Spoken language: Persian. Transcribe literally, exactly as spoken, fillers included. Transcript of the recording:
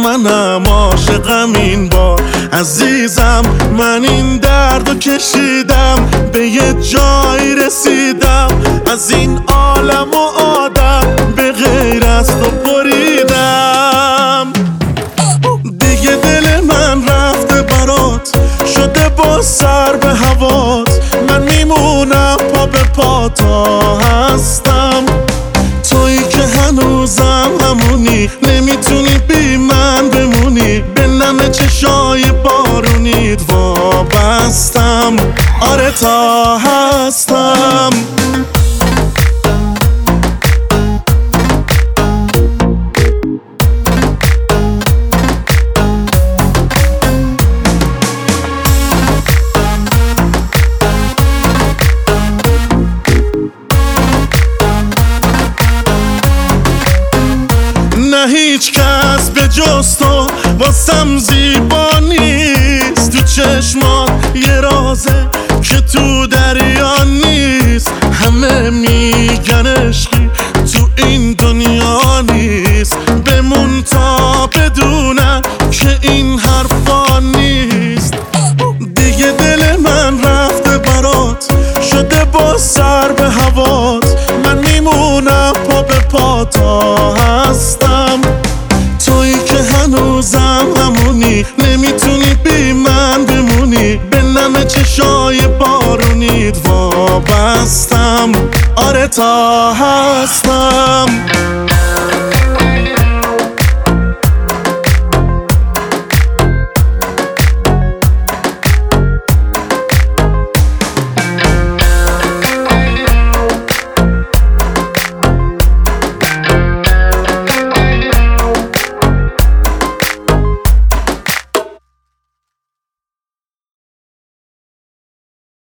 منم عاشقم این بار. عزیزم من این دردو کشیدم، به یه جایی رسیدم، از این عالم و آدم به غیر از تو بریدم. دیگه دل من رفته برات، شده با سر به هوات، من میمونم پا به پا تا هستم. تویی که هنوزم همونی، نمیتونی بی من بمونی، به نم چشای بارونیت وابستم. آره تا هستم. نه هیچ کس به جز تو واسم زیبا نیست، تو چشمات یه رازه که تو دریا نیست. همه میگن عشقی تو این دنیا نیست، بمون تا بدونن که این حرفا نیست. دیگه دل من رفته برات، شده با سر به هوات، من میمونم پا به پا تا هستم. تویی که هنوزم همونی، نمیتونی بی من بمونی، به نم چشای بارونیت وابستم. آره تا هستم.